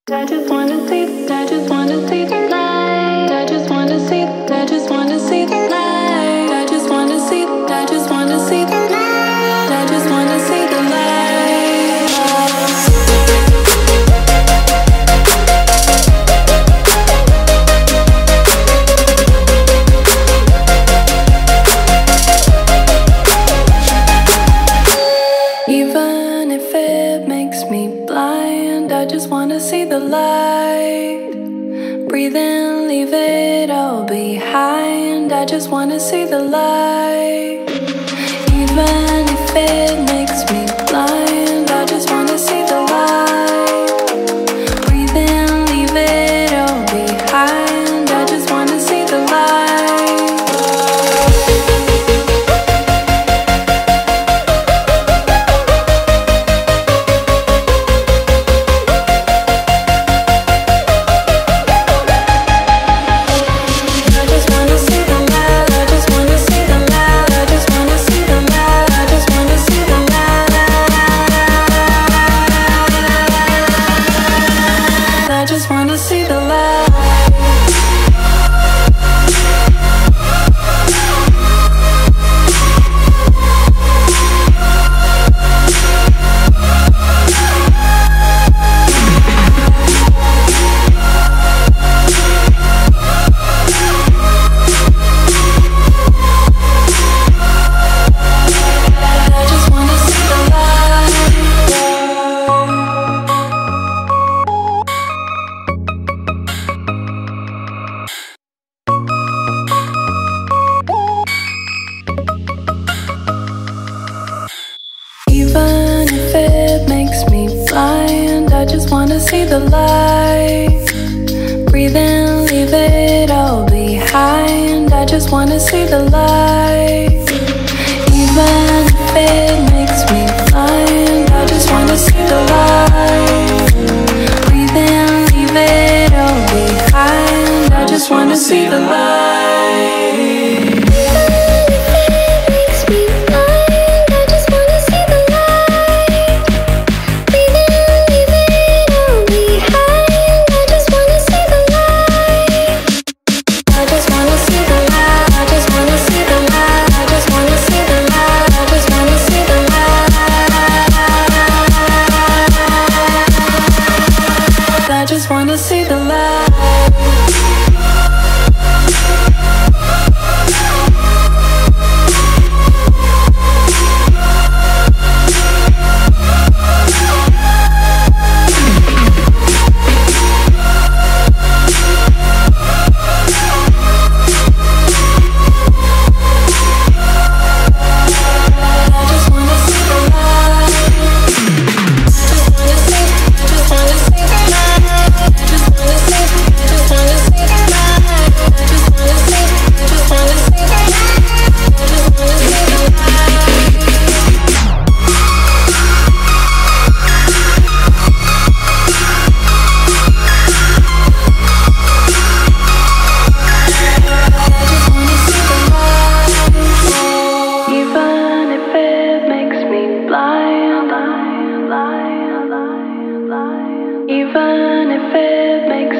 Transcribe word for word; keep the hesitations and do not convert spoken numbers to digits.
I just wanna see, I just wanna see the light. I just wanna see, I just wanna see the light. I just wanna see, I just wanna see the light. I just wanna see the light. Even if it makes me blind, I just wanna see the light. Breathe in, leave it all behind. I just wanna see the light. Even if it makes me blind, I just wanna see the light. Breathe in, leave it all behind. I just wanna see the light. Even if it makes me blind, I just wanna see the light. Breathe in, leave it all behind. I just wanna see the light. Even if it makes me blind, I just wanna see the light. Breathe in, leave it all behind. I just wanna see the light. I just wanna see the light. Even if it makes